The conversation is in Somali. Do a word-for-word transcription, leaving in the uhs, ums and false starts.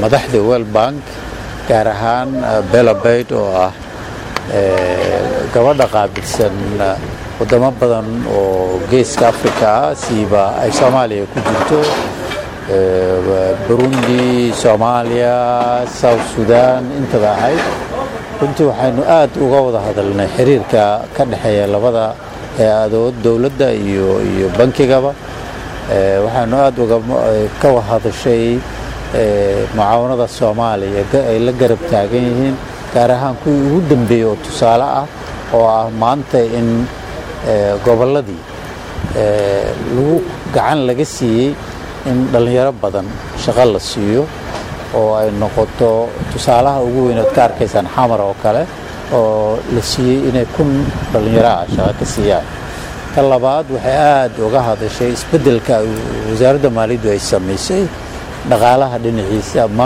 madaxda World Bank gaar ahaan Bella Beit oo ah gabadha qaabilsan wadamo badan oo geeska Afrika siiba ay Soomaaliya ku jirto Burundi, Soomaaliya, South Sudan inta ahayd runtii waxaynu aad uga wada hadalnay xiriirka ka dhaxeeya labada hay'adood dawladda iyo iyo bankigaba waxaanu aad uga ka wada hadashay mucaawanada Soomaaliya ay la garab taagan yihiin gaar ahaan kuwii ugu dambeeyay oo tusaale ah oo ah maanta in goboladii lagu gacan laga siiyay in dhalinyaro badan shaqo la siiyo oo ay noqoto tusaalaha ugu weyn oo ka arkaysan xamar oo kale oo la siiyay inay kun dhalinyaro ah shaqo ka siiyaan talabaad waxay aad uga hadashay isbedelka wasaaradda maaliyadda ay sameysay dhaqaalaha dhinaciisa